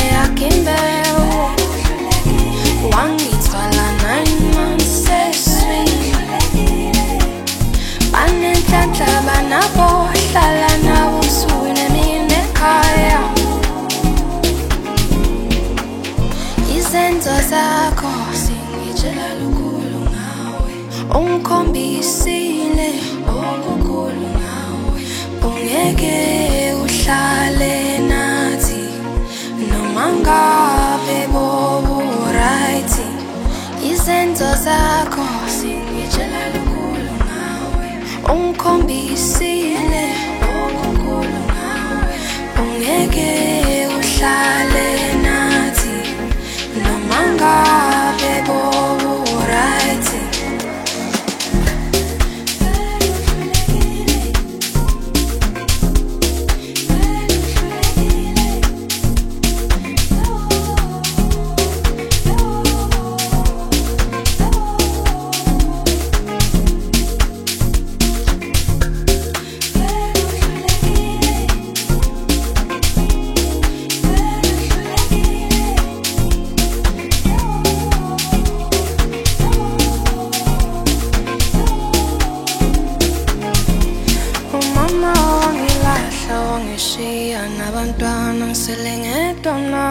yakhe imbewu wangithwala 9 months eswini banenhlanhla banabo hlala nabo usuku nemini ekhaya izenzo zakho singitshela lukhulu ngawe ungikhombisile okukhulu ngawe ungeke uhlale nathi noma ngabe bobu right izenzo zakho singitshela lukhulu ngawe ungikhombisile okukhulu ngawe ungeke uhlale nathi noma ngabe bobu right wangishiya nabantwana ngisele ngedwa na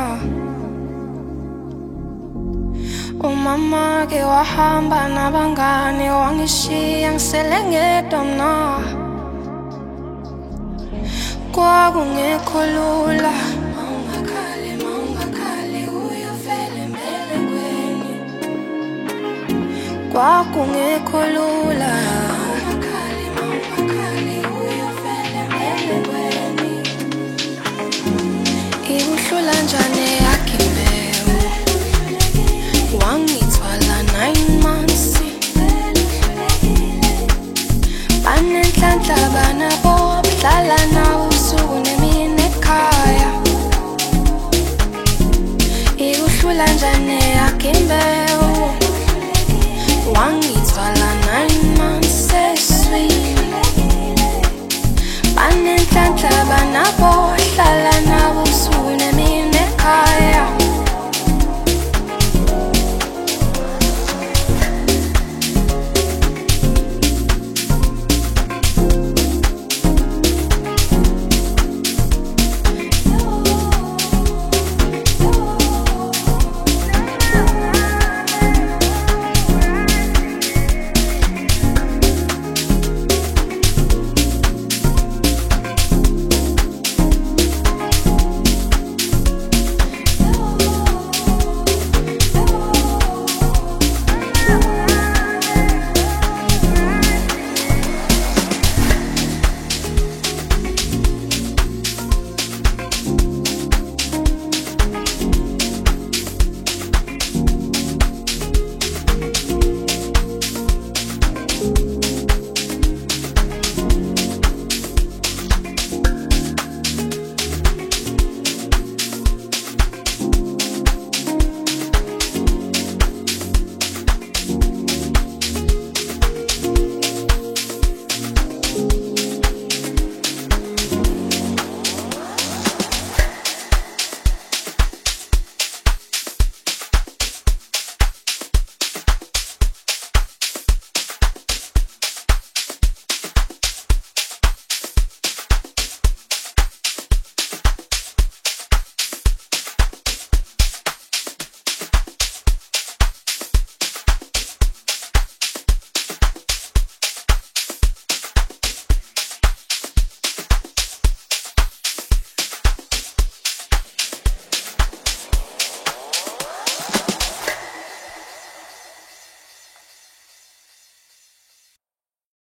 umama ke wahamba nabangane wangishiya ngisele ngedwa na kwakungekho lula mawungakhali uyofela embelekweni kwakungekho lula ikuhlula njani yakhe imbewu wangithwala 9 months banenhlanhla banabo hlala nawo usuku nemini ekhaya ikuhlula njani yakhe imbewu wangithwala 9 months eswini banenhlanhla banabo hlala